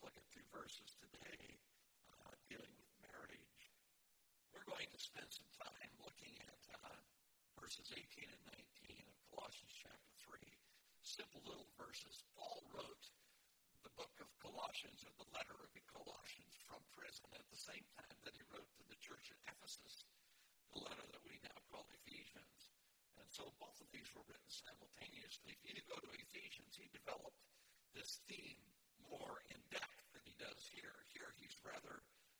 look at 2 verses today dealing with marriage. We're going to spend some time looking at verses 18 and 19 of Colossians chapter 3. Simple little verses. Paul wrote the book of Colossians, or the letter of Colossians, from prison at the same time that he wrote to the church at Ephesus, the letter that we now call Ephesians. And so both of these were written simultaneously. If you go to Ephesians, he developed this theme more in depth than he does here. Here he's rather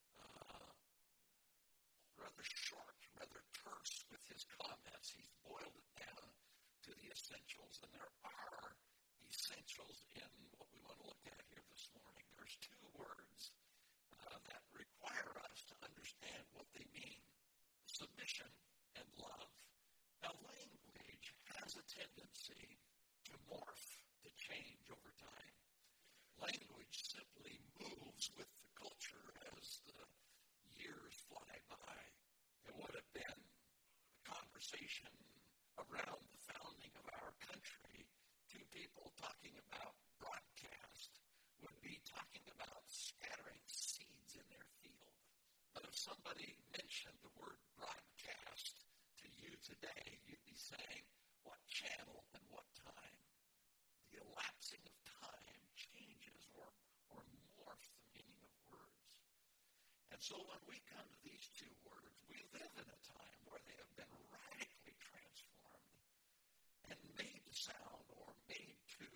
short, rather terse with his comments. He's boiled it down to the essentials, and there are essentials in what we want to look at here this morning. There's 2 words that require us to understand what they mean: submission and love. Now, language has a tendency to morph, to change over time. Language simply moves with the culture as the years fly by. It would have been a conversation around the founding of our country. 2 people talking about broadcast would be talking about scattering seeds in their field. But if somebody mentioned the word broadcast to you today, you'd be saying, what channel and what time? The elapsing of time changes or morphs the meaning of words. And so when we come to these 2 words, we live in a time where they have been radically transformed and made to sound or made to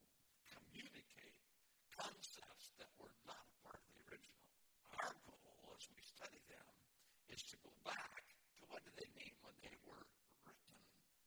communicate concepts that were not a part of the original. Our goal as we study them is to go back to what did they mean when they were written.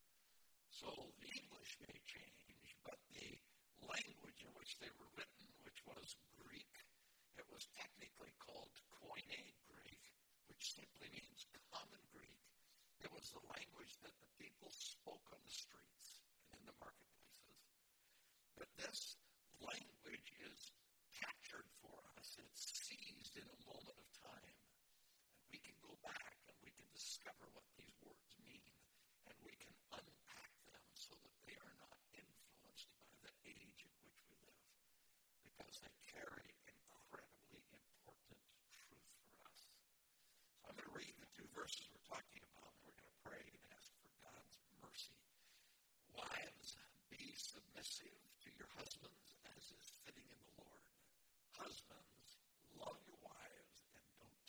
So the English may change, but the language in which they were written, which was Greek, it was technically called Koine Greek, which simply means common Greek. It was the language that the people spoke on the streets and in the marketplaces. But this language is captured for us. It's seized in a moment of time. And we can go back and we can discover what these words mean. And we can unpack them so that they are not influenced by the age in which we live. Because they carry incredibly important truth for us. So I'm going to read the 2 verses we're talking about, and we're going to pray and ask for God's mercy. Wives, be submissive to your husbands as is fitting in the Lord. Husbands, love your wives and don't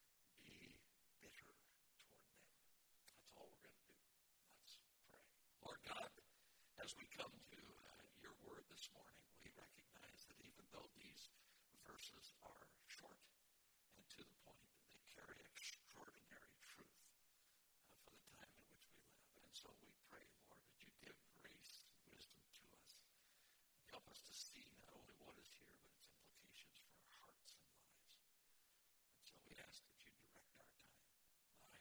be bitter toward them. That's all we're going to do. Let's pray. Lord God, as we come to your word this morning, we recognize that even though these verses are short and to the point, they carry extraordinary truth for the time in which we live. And so we pray, Lord, that you give grace and wisdom to us and help us to see not only what is here, but its implications for our hearts and lives. And so we ask that you direct our time by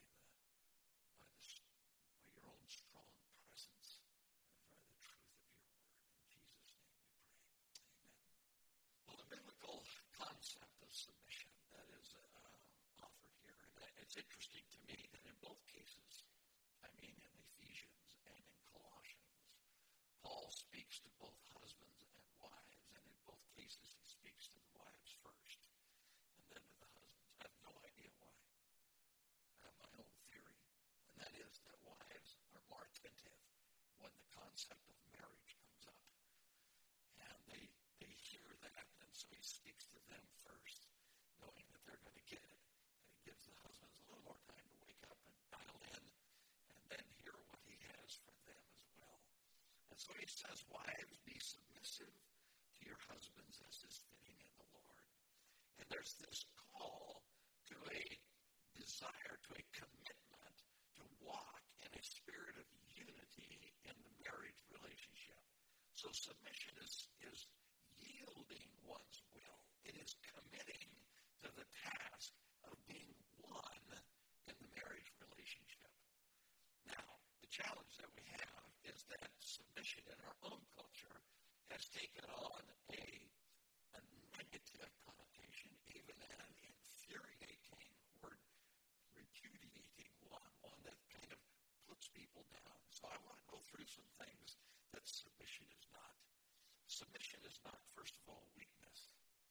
your own strong presence and by the truth of your word. In Jesus' name we pray. Amen. Well, the biblical concept of submission that is offered here, and it's interesting to me that in both cases, in Ephesians and in Colossians, Paul speaks to both husbands and wives, and in both cases he speaks to the wives first and then to the husbands. I have no idea why. I have my own theory, and that is that wives are more attentive when the concept of marriage comes up. And they hear that, and so he speaks to them first, knowing that they're going to get it. And he gives the husbands a little more time to wake up and dial in and then hear what he has for them as well. And so he says, wives, be submissive to your husbands as is fitting in the Lord. And there's this call to a desire, to a commitment to walk in a spirit of unity in the marriage relationship. So submission is yielding one's will. It is committing to the task of being one in the marriage relationship. Now, the challenge that we have is that submission in our own culture has taken on a negative connotation, even an infuriating or repudiating one that kind of puts people down. So I want to go through some things that submission is not. Submission is not, first of all, weakness.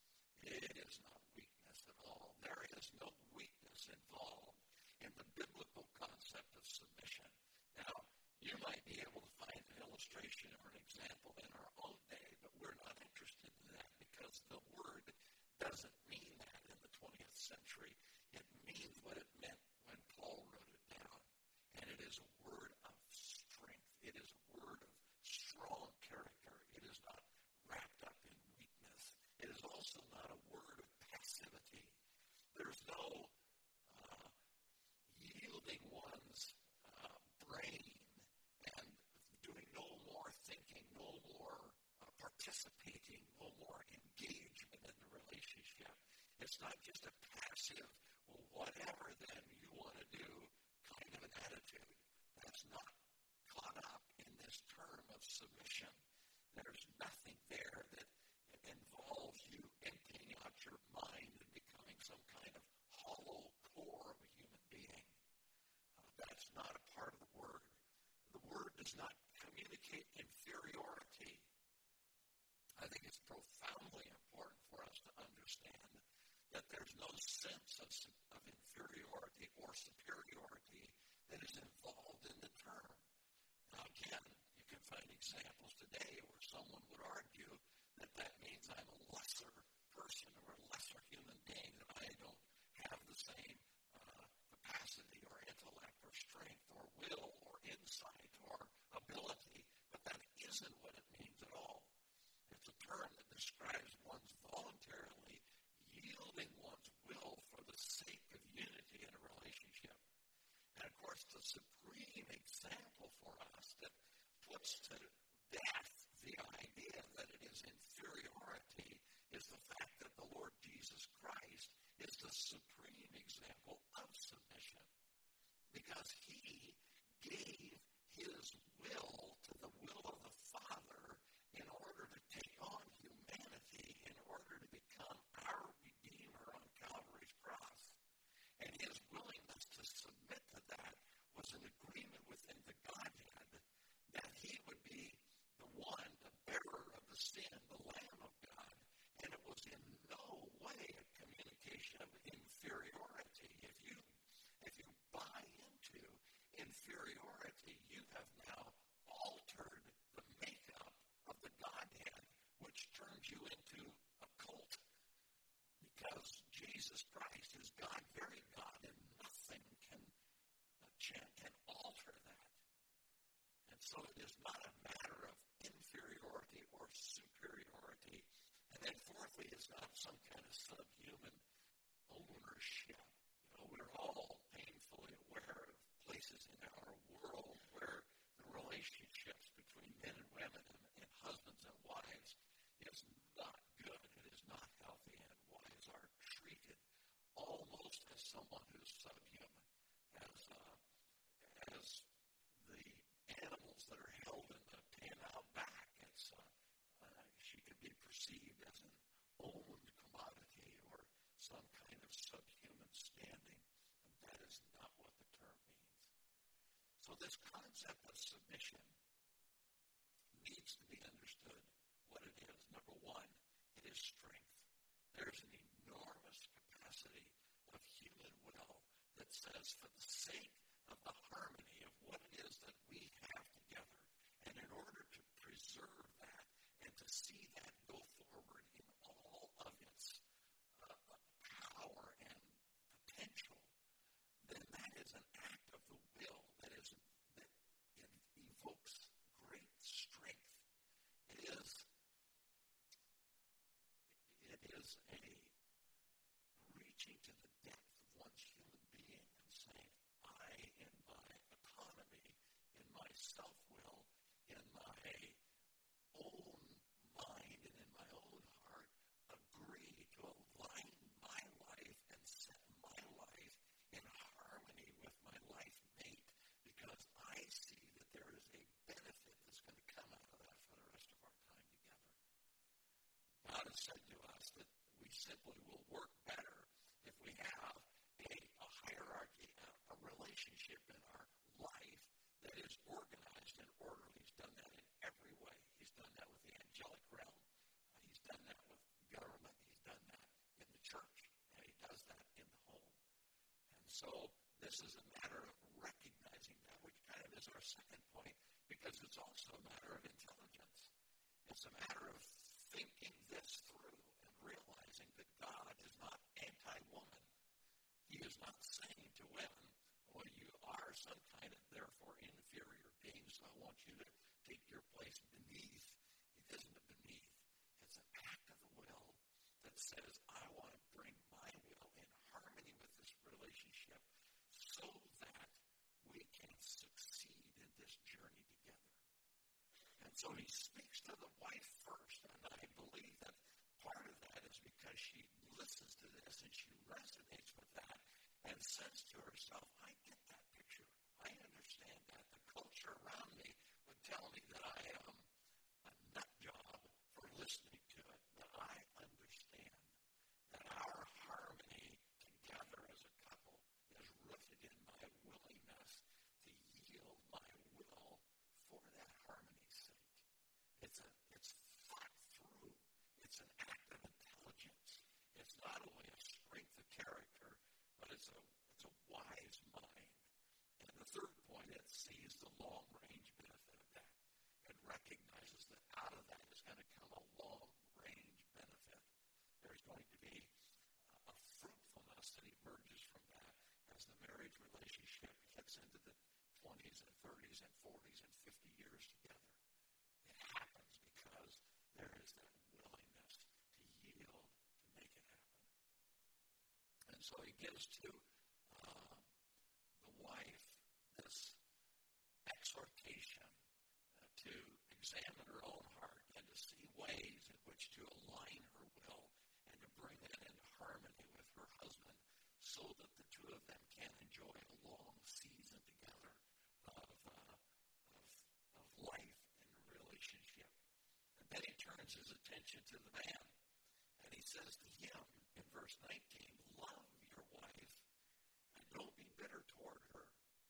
It is not weakness at all. There is no weakness involved in the biblical concept of submission. Now, you might be able to find an illustration or an example in our own day, but we're not interested in that because the word doesn't mean that in the 20th century. It means what it meant when Paul wrote it down. And it is a word of strength. It is a word of strong character. It is not wrapped up in weakness. It is also not a word of passivity. There's no yielding one's brain and doing no more thinking, no more participating, no more engagement in the relationship. It's not just a passive, well, whatever then you want to do kind of an attitude. That's not caught up in this term of submission. There's nothing there that involves you emptying out your mind and becoming some kind of hollow core of a human being. That's not a part of the word. The word does not communicate inferiority. I think it's profoundly important for us to understand that there's no sense of inferiority or superiority that is involved in the term. Now, again, you can find examples today where someone would argue that that means I'm a lesser person or a lesser human being, that I don't have the same capacity or intellect or strength or will or insight or ability, but that isn't what it means at all. It's a term that describes one's voluntarily yielding one's will for the sake of unity in a relationship. And of course, the supreme example for us that puts to death the idea that it is inferiority is the fact that the Lord Jesus Christ is the supreme example of submission, because he gave his will to the will of the Father in order to take on humanity, in order to become our Redeemer on Calvary's cross. And his willingness to submit to that was an agreement within the Godhead that he would be the one, the bearer of the sin, the Lamb of God. And it was in no way a communication of inferiority. If you buy into inferiority, you have now altered the makeup of the Godhead, which turns you into a cult. Because Jesus Christ is God, very God, and nothing can alter that. And so it is not a matter of inferiority or superiority. And then fourthly, it's not some kind of subhuman ownership. We're all painfully aware of places in our world where the relationships between men and women and husbands and wives is not good. It is not healthy, and wives are treated almost as someone who's subhuman, as the animals that are held in the pen out back. She could be perceived as an owned commodity or some kind of subhuman standing, and that is not what the term means. So this concept of submission needs to be understood what it is. Number one, it is strength. There's an enormous capacity of human will that says, for the sake of the harmony of what it is that we have together, and in order to preserve that and to see that go forward in all of its power and potential, then that is an act of the will that evokes great strength. It is a reaching to the depth of one's human being and saying, I, in my autonomy, in my self-will, in my own mind and in my own heart, agree to align my life and set my life in harmony with my life mate, because I see that there is a benefit that's going to come out of that for the rest of our time together. God has said to us that we simply will work better if we have a hierarchy, a relationship in our life that is organized and orderly. He's done that in every way. He's done that with the angelic realm. He's done that with government. He's done that so this is a matter of recognizing that, which kind of is our second point, because it's also a matter of intelligence. It's a matter of thinking this through and realizing that God is not anti-woman. He is not saying to women, well, you are some kind of, therefore, inferior being, so I want you to take your place beneath. It isn't a beneath. It's an act of the will that says, I want to bring my will in harmony with this relationship so that we can succeed in this journey together. And so he speaks to the wife first, and I believe that part of that is because she listens to this and she resonates with that and says to herself, I get that picture. I understand that. The culture around me would tell me that I am a nut job for listening to it, but I understand that our harmony together as a couple is rooted in my willingness to yield my will for that harmony's sake. It's thought through. It's an act of intelligence. It's not only a strength of character, but it's a wise mind. And the third point, it sees the long-range benefit of that. It recognizes that out of that is going to come a long-range benefit. There's going to be a fruitfulness that emerges from that as the marriage relationship gets into the 20s and 30s and 40s and 50 years together. It happens because there is that willingness to yield to make it happen. And so he gives to the wife this exhortation to examine her own heart and to see ways in which to align her will and to bring that into harmony with her husband so that the two of them can enjoy a long season together of life and relationship. And then he turns his attention to the man, and he says to him in verse 19, love your wife and don't be bitter toward her.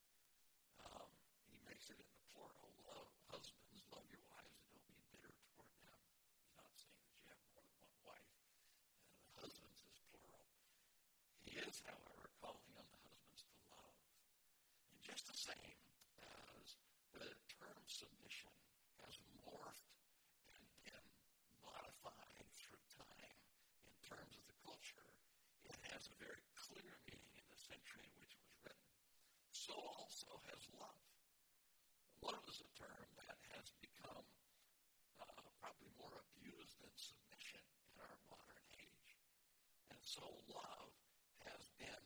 He makes it in the plural. Love husbands, love your wives and don't be bitter toward them. He's not saying that you have more than one wife, and the husbands is plural. He is, however, calling on the husbands to love. And just the same as the term submission has morphed and been modified through time in terms of the culture, it has a very clear meaning in the century in which it was written. So also has love. Love is a term that has become probably more abused than submission in our modern age. And so love has been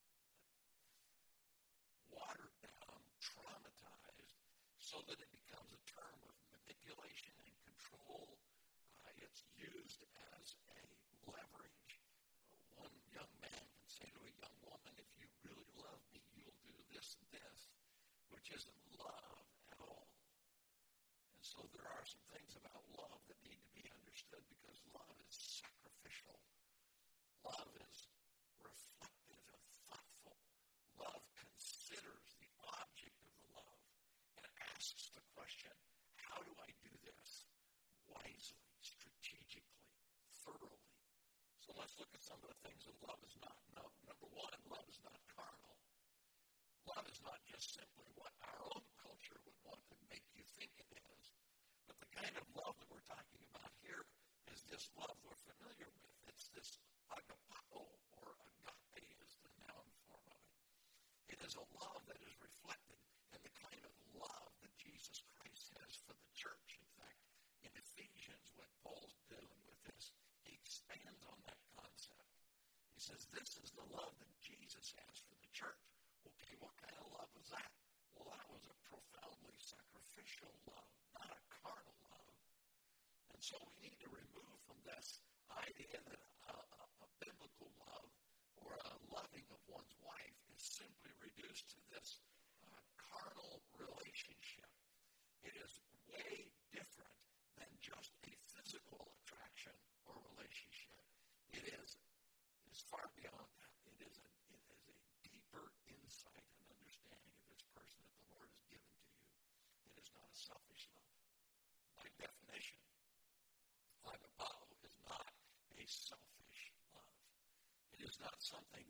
watered down, traumatized, so that it becomes a term of manipulation and control. It's used as a leverage. One young man can say to a young woman, if you really love me, you'll do this and this, which isn't love at all. And so there are some things about love that need to be understood because love is sacrificial. Love is reflective and thoughtful. Love considers the object of the love and asks the question, how do I do this wisely, strategically, thoroughly? So let's look at some of the things that love is not. Number one, love is not carnal. Love is not just simply what our own culture would want to make you think it is, but the kind of love that we're talking about here is this love we're familiar with. It's this agapao, or agape is the noun form of it. It is a love that is reflected in the kind of love that Jesus Christ has for the church. In fact, in Ephesians, when Paul's dealing with this, he expands on that concept. He says, this is the love that Jesus has for the church. Okay, what kind of love was that? Well, that was a profoundly sacrificial love, not a carnal love. And so we need to remove from this idea that a biblical love or a loving of one's wife is simply reduced to this carnal relationship. It is way different than just a physical attraction or relationship. It is far beyond that. It is a deeper insight and understanding of this person that the Lord has given to you. It is not a selfish love. By definition, agapao is not a selfish love. It is not something that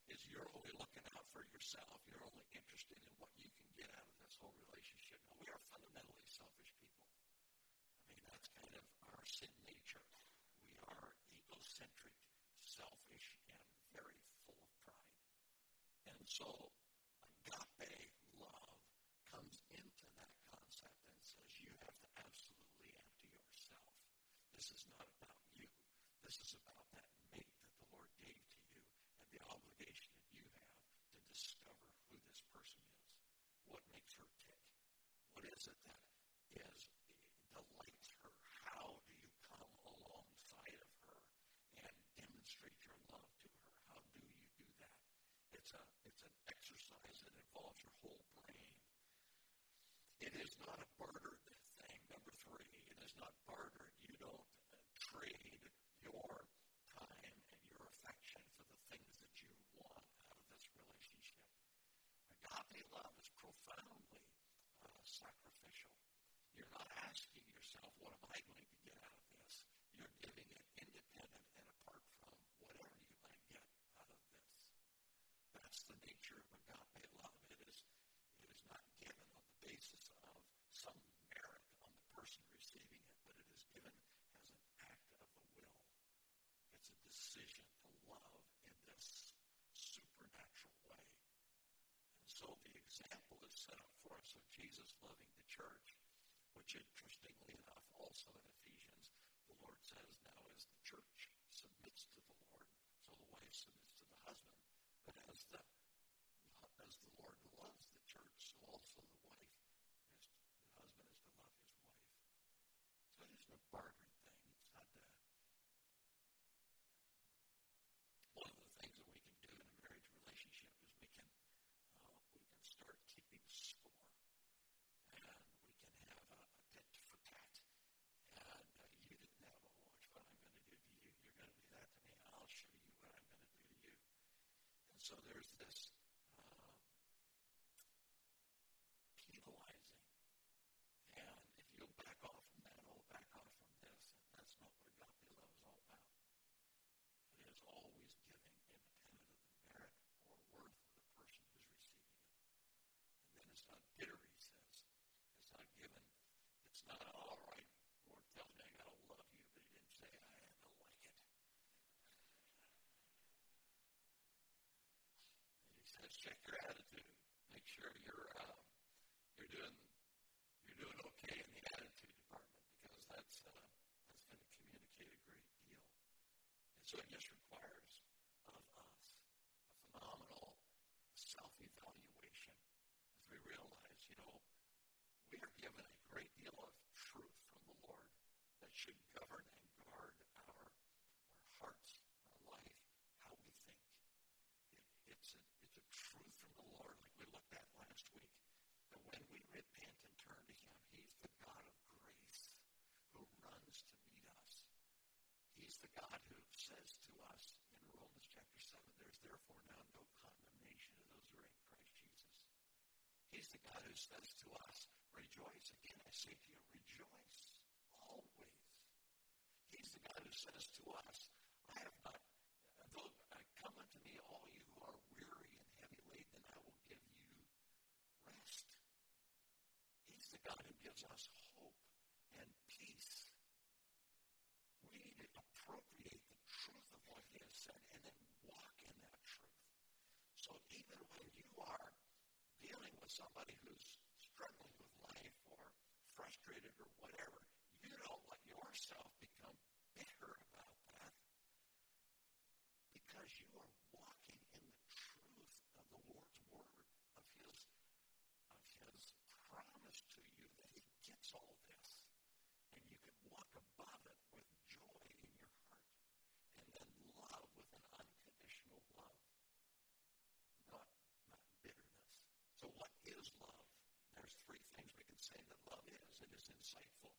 is you're only looking out for yourself. You're only interested in what you can get out of this whole relationship. Now, we are fundamentally selfish people. I mean, that's kind of our sin nature. We are egocentric, selfish, and very full of pride. And so agape love comes into that concept and says you have to absolutely empty yourself. This is not about you. This is about that mate that the Lord gave to you and the obligation that you have to discover who this person is. What makes her tick? What is it that delights her? How do you come alongside of her and demonstrate your love to her? How do you do that? It's an exercise that involves your whole brain. It is not a bartered thing. Number 3, it is not bartered. You don't trade your time and your affection for the things that you want out of this relationship. Agape love is profoundly sacrificial. You're not asking yourself, what am I going to get out of this? You're giving it independent and apart from whatever you might get out of this. That's the nature of agape love. It is not given on the basis of some merit on the person receiving it, but it is given as an act of the will. It's a decision to love in this supernatural way. And so the example is set up for us of Jesus loving the church, which interestingly enough also in Ephesians, the Lord says now as the church submits to the Lord, so the wife submits to the husband, but as the Lord loves the church, so also the husband is to love his wife. So it isn't a bartered thing. It's not one of the things that we can do in a marriage relationship is we can start keeping score, and we can have a tit for tat. And you didn't have, watch what I'm going to do to you. You're going to do that to me. I'll show you what I'm going to do to you. And so there's this penalizing. And if you back off from that, back off from this, and that's not what agape love is all about. It is always giving independent of the merit or worth of the person who's receiving it. And then it's not bitter, he says. It's not given. It's not, all right, Lord tells me I got to love you, but he didn't say I had to like it. And he says, check your attitude. Make sure you're doing okay in the attitude department, because that's going to communicate a great deal. And so it just requires of us a phenomenal self-evaluation as we realize, we are given a great deal of truth from the Lord that should govern and guard our hearts, our life, how we think. It's a truth from the Lord, like we looked at last week, that when we repent and turn to him, he's the God of grace who runs to meet us. He's the God who says to us in Romans chapter 7, there's therefore now no condemnation to those who are in Christ Jesus. He's the God who says to us, rejoice. Again, I say to you, rejoice always. He's the God who says to us, come unto me, all you who are weary and heavy laden, and I will give you rest. He's the God who gives us hope and peace. We need to appropriate the truth of what he has said and then walk in that truth. So even when you are dealing with somebody who's struggling with life or frustrated or whatever, you don't let yourself become bitter about that, because you are walking in the truth of the Lord's word, of his promise to you that he gets all this, and you can walk above it with joy in your heart, and then love with an unconditional love, not bitterness. So what is love? There's 3 things we can say that love is. It is insightful.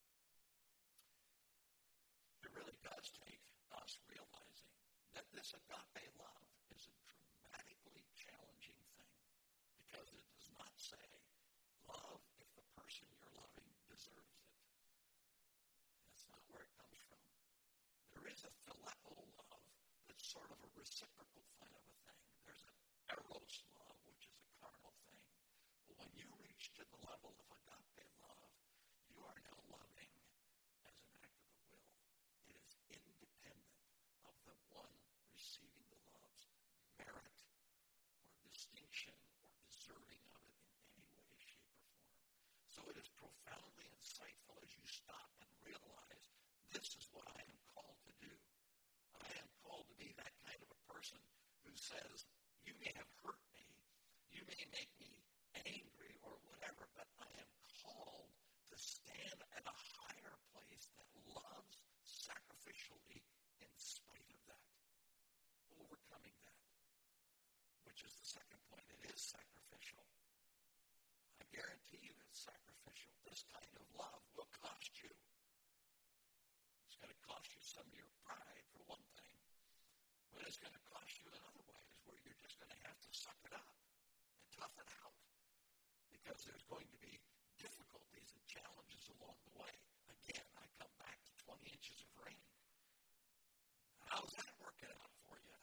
It really does take us realizing that this agape love is a dramatically challenging thing, because it does not say love if the person you're loving deserves it. That's not where it comes from. There is a phileo love that's sort of a reciprocal kind of a thing. There's an eros love, which is a carnal thing. But when you reach to the level of agape love, you are now loving as an act of the will. It is independent of the one receiving the love's merit or distinction or deserving of it in any way, shape, or form. So it is profoundly insightful as you stop and realize this is what I am called to do. I am called to be that kind of a person who says, you may have hurt me, you may make me angry or whatever, but I am called to stand at a higher place that loves sacrificially in spite of that, overcoming that, which is the second point. It is sacrificial. I guarantee you it's sacrificial. This kind of love will cost you. It's going to cost you some of your pride, for one thing, but it's going to cost you in other ways where you're just going to have to suck it up and tough it out because there's going to be difficulties and challenges along the way. Again, I come back to 20 inches of rain. How's that working out for you?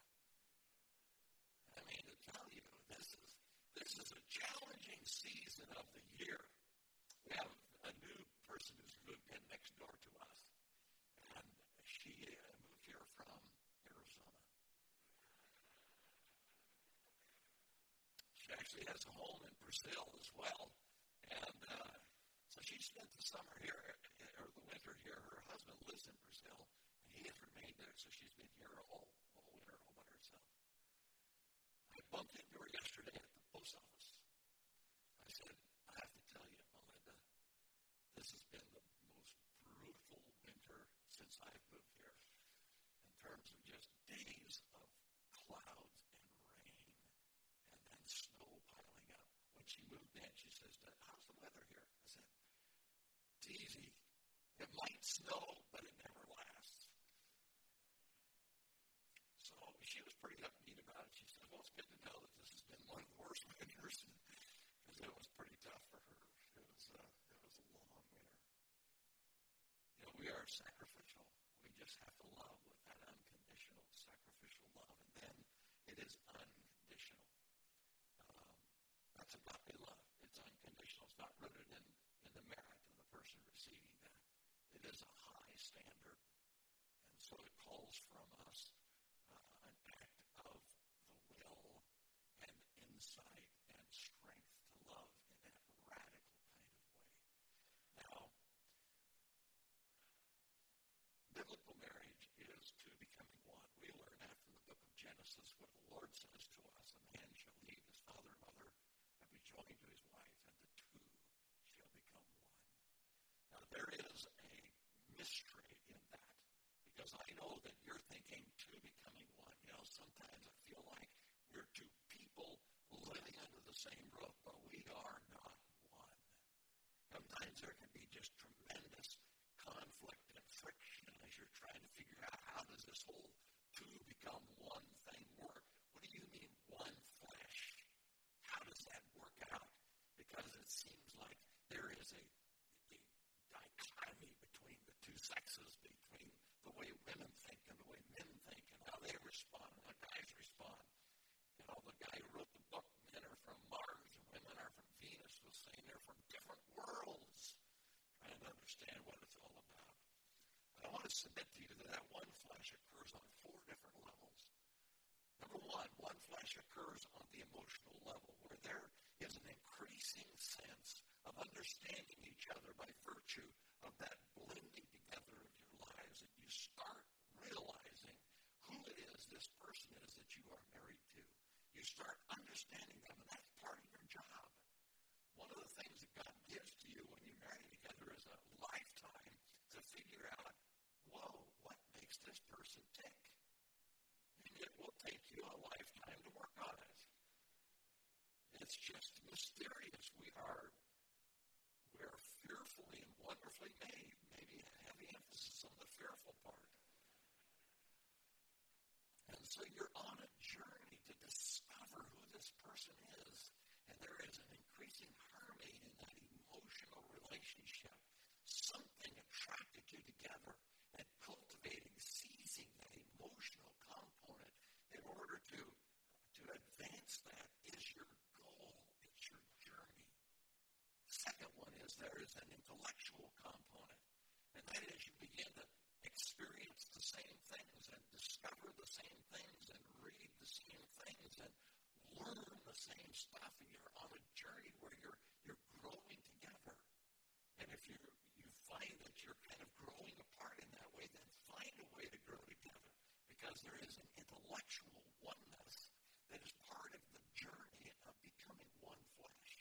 I mean, to tell you, this is a challenging season of the year. We have a new person who's moved in next door to us, and she moved here from Arizona. She actually has a home in Brazil as well, and so she spent the summer here, or the winter here. Her husband lives in Brazil, and he has remained there, so she's been here all winter all by herself. I bumped into her yesterday at the post office. I said, I have to tell you, Melinda, this has been the most brutal winter since I've moved here in terms of just days of clouds and rain and then snow piling up. When she moved in, she says, how's the weather here? I said, it's easy. It might snow, but it never lasts. So she was pretty upbeat about it. She said, well, it's good to know that this has been one of the worst winters because it was pretty tough for her. It was a long winter. You know, we are sacrificial. We just have to love with that unconditional sacrificial love. And then it is unconditional. That's agape love. It's unconditional. It's not rooted in the merit of the person receiving that. It is a high standard. And so it calls from us an act of the will and insight and strength to love in that radical kind of way. Now, biblical marriage is two becoming one. We learn that from the book of Genesis where the Lord says to us, a man shall leave his father and mother and be joined to his wife, and the two shall become one. Now, there is a mystery in that because I know that you're thinking two becoming one. You know, sometimes I feel like we're two people living under the same roof, but we are not one. Sometimes there can be just tremendous conflict and friction as you're trying to figure out how does this whole two become one thing work. What do you mean one flesh? How does that work out? Because it seems like there is a dichotomy between the two sexes, between the way women think and the way men think and how they respond and how guys respond. You know, the guy who wrote the book, Men Are From Mars and Women Are From Venus, was saying they're from different worlds, trying to understand what it's all about. And I want to submit to you that one flesh occurs on 4 different levels. Number one flesh occurs on the emotional level, where there is an increasing sense of understanding each other by virtue of that blending together of your lives, and you start realizing who it is this person is that you are married to. You start understanding them, and that's part of your job. One of the things that God gives to you when you marry together is a lifetime to figure out, whoa, what makes this person tick? And it will take you a lifetime to work on it. It's just mysterious. We're fearfully and wonderfully made. Maybe a heavy emphasis on the fearful part. And so you're on a journey to discover who this person is. And there is an increasing harmony in that emotional relationship. Something attracted you together, and cultivating, seizing that emotional component there is an intellectual component. And that is you begin to experience the same things and discover the same things and read the same things and learn the same stuff. And you're on a journey where you're growing together. And if you find that you're kind of growing apart in that way, then find a way to grow together. Because there is an intellectual oneness that is part of the journey of becoming one flesh.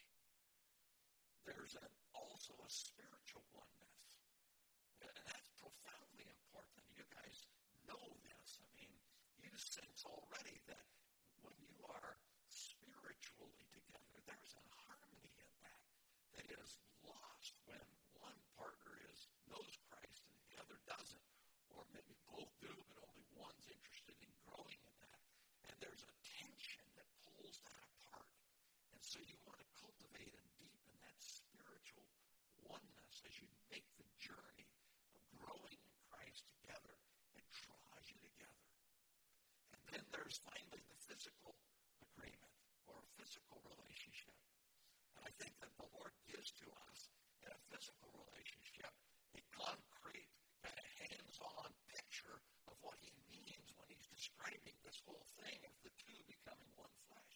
There's also a spiritual oneness. And that's profoundly important. You guys know this. I mean, you sense already that when you are spiritually together, there's a harmony in that is lost when one partner knows Christ and the other doesn't. Or maybe both do, but only one's interested in growing in that. And there's a tension that pulls that apart. And so you want to cultivate and deepen that spiritual oneness as you make the journey of growing in Christ together. It draws you together. And then there's finally the physical agreement or physical relationship. And I think that the Lord gives to us in a physical relationship a concrete, kind of hands-on picture of what he means when he's describing this whole thing of the two becoming one flesh.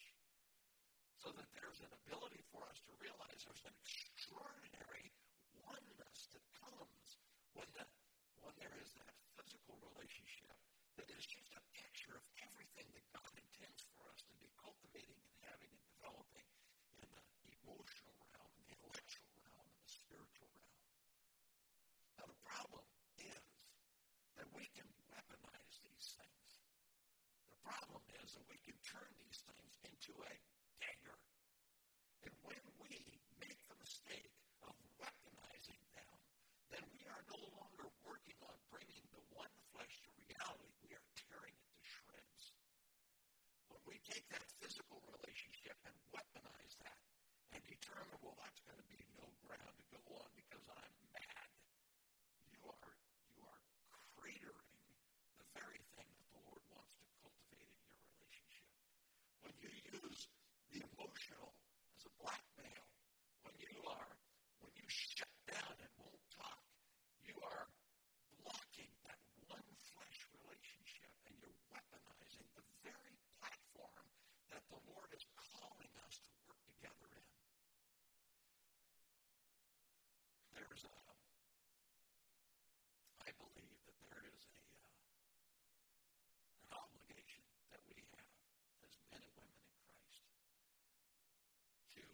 So that there's an ability for us to realize there's an extraordinary oneness that comes when there is that physical relationship that is just a picture of everything that God intends for us to be cultivating and having and developing in the emotional realm, in the intellectual realm, and the spiritual realm. Now the problem is that we can weaponize these things. The problem is that we can turn these things into a dagger. And when we make the mistake of weaponizing them, then we are no longer working on bringing the one flesh to reality. We are tearing it to shreds. When we take that physical relationship and weaponize that and determine, well, that's going to be no ground to go on because I'm mad, you are cratering the very thing that the Lord wants to cultivate in your relationship. When you use the emotional as a blackmail, when you shut down and won't talk, you are blocking that one flesh relationship and you're weaponizing the very platform that the Lord is calling us to work together in. I believe that there is an obligation that we have as men and women in Christ to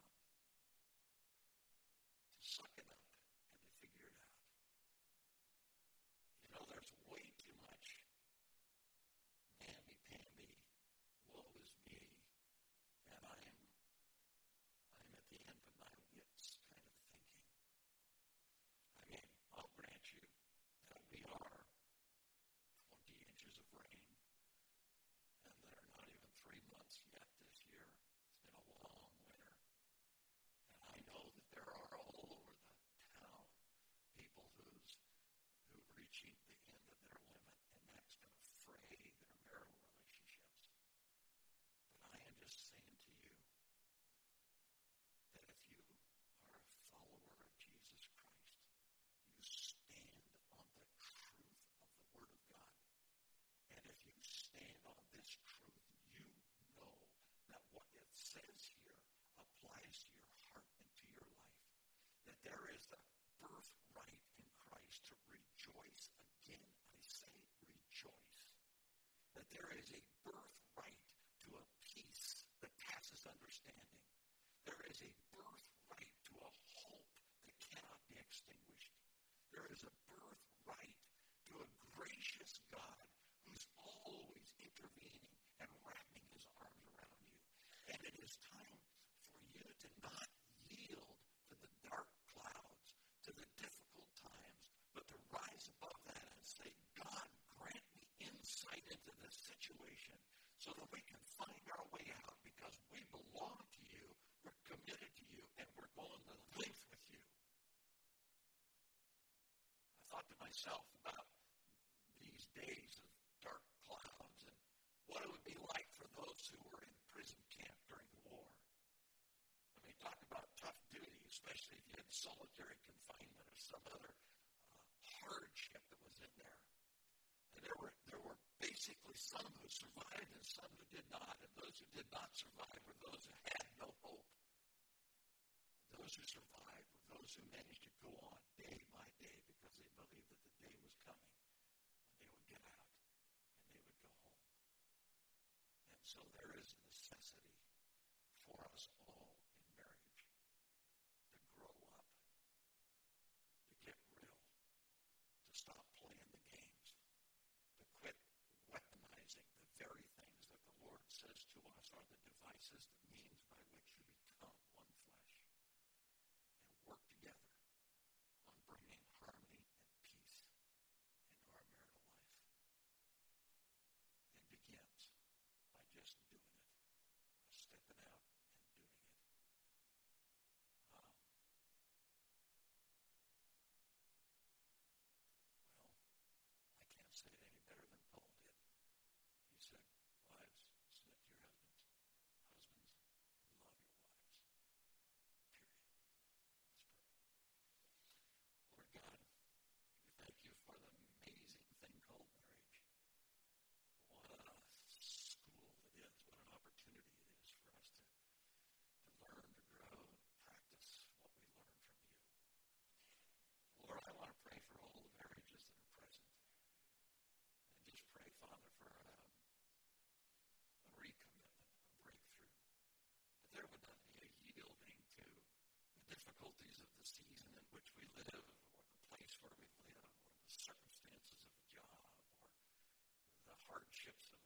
suck it up and to figure it out. You know, there's way too much namby-pamby, woe is me, and I'm at the end of my wits kind of thinking. I mean, I'll grant you that we are 20 inches of rain, and there are not even 3 months yet this year. It's been a long winter. And I know that there are all over the town people who's reaching the end of their limit, and that's going to fray their marital relationships. But I am just saying to you that if you are a follower of Jesus Christ, you stand on the truth of the Word of God. And if you stand on this truth, you know that what it says here applies to your heart and to your life. That there is the birthright in Christ to rejoice. Again, I say rejoice. That there is a birthright to a peace that passes understanding. There is a birthright to a hope that cannot be extinguished. There is a birthright to a gracious God who's always intervening and wrapping his arms around you. And it is time for you to not yield to the dark clouds, to the difficult times, but to rise above that and say, God, grant me insight into this situation so that we can find our way out because we belong to you, we're committed to you, and we're going the length with you. I thought to myself about these days of dark clouds and what it would be like for those who were in prison camp during the war. I mean, talk about tough duty, especially if you had in solitary confinement or some other hardship that was in there. And there were basically some who survived and some who did not. And those who did not survive were those who had no hope. And those who survived were those who managed to go on day by day because they believed that the day was coming when they would get out and they would go home. And so there is a necessity for us all in marriage to grow up, to get real, to stop playing the games, to quit weaponizing the very things that the Lord says to us are the devices, the means by which you become one flesh, and work together on bringing harmony and peace into our marital life. It begins by just doing it, by stepping out and doing it. Well, I can't say it any better than Paul did. He said, wives, submit to your husbands. Husbands, love your wives. Period. Let's pray. Lord God, we thank you for the amazing thing called marriage. What a school it is. What an opportunity it is for us to learn, to grow, and practice what we learn from you. Lord, I want to pray for all the marriages that are present. And just pray, Father, for a recommitment, a breakthrough. That there would not be a yielding to the difficulties of the season in which we live, or the place where we live, or the circumstances of a job, or the hardships of